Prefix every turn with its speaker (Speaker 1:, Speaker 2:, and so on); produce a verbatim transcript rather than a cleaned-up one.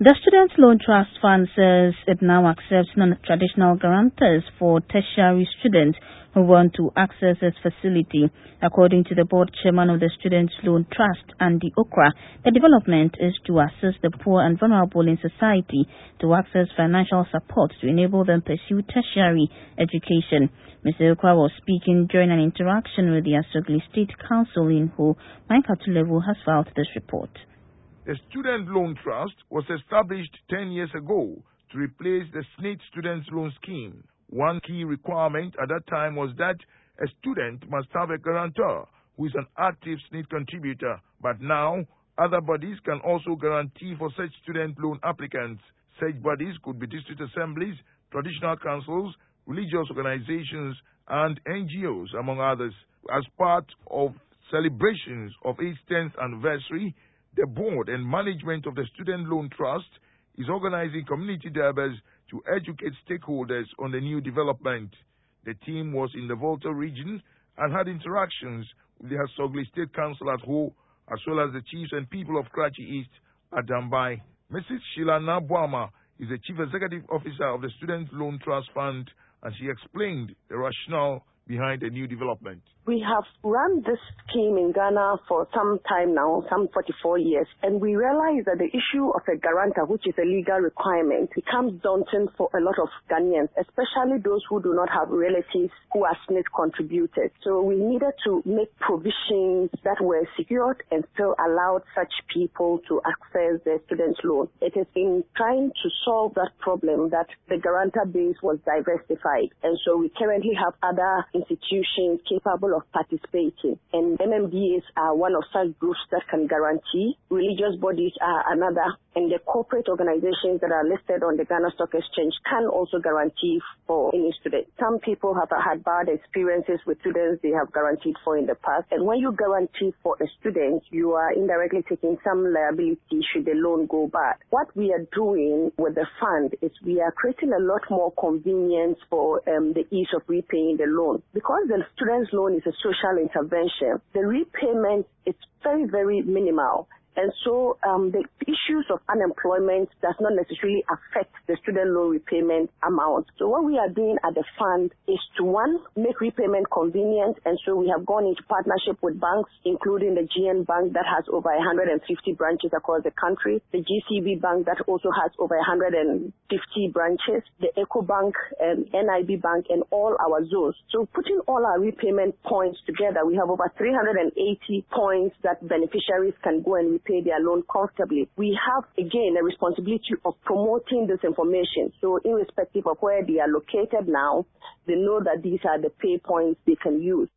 Speaker 1: The Student Loan Trust Fund says it now accepts non-traditional guarantors for tertiary students who want to access its facility. According to the board chairman of the Student Loan Trust, Andy Okra, the development is to assist the poor and vulnerable in society to access financial support to enable them pursue tertiary education. Mister Okra was speaking during an interaction with the Asogli State Council in who Mike Atulevu has filed this report.
Speaker 2: The Student Loan Trust was established ten years ago to replace the S N I T Student Loan Scheme. One key requirement at that time was that a student must have a guarantor who is an active S N I T contributor. But now, other bodies can also guarantee for such student loan applicants. Such bodies could be district assemblies, traditional councils, religious organizations, and N G Os, among others. As part of celebrations of its tenth anniversary, the board and management of the Student Loan Trust is organizing community debates to educate stakeholders on the new development. The team was in the Volta region and had interactions with the Asogli State Council at Ho, as well as the chiefs and people of Karachi East at Dambai. Missus Sheila Nabuama is the Chief Executive Officer of the Student Loan Trust Fund, and she explained the rationale behind the new development.
Speaker 3: We have run this scheme in Ghana for some time now, some forty-four years, and we realize that the issue of a guarantor, which is a legal requirement, becomes daunting for a lot of Ghanaians, especially those who do not have relatives who are S N I T contributors. So we needed to make provisions that were secured and still allowed such people to access their student loan. It is in trying to solve that problem that the guarantor base was diversified, and so we currently have other institutions capable of participating, and M M D As are one of such groups that can guarantee. Religious bodies are another, and the corporate organizations that are listed on the Ghana Stock Exchange can also guarantee for any student. Some people have had bad experiences with students they have guaranteed for in the past, and when you guarantee for a student, you are indirectly taking some liability should the loan go bad. What we are doing with the fund is we are creating a lot more convenience for um, the ease of repaying the loan. Because the student's loan is a social intervention, the repayment is very, very minimal. And so um, the issues of unemployment does not necessarily affect the student loan repayment amount. So what we are doing at the fund is to, one, make repayment convenient. And so we have gone into partnership with banks, including the G N Bank that has over one hundred fifty branches across the country, the G C B Bank that also has over one hundred fifty branches, the Eco Bank, and N I B Bank, and all our zones. So putting all our repayment points together, we have over three hundred eighty points that beneficiaries can go and repay pay their loan comfortably. We have, again, a responsibility of promoting this information. So irrespective of where they are located now, they know that these are the pay points they can use.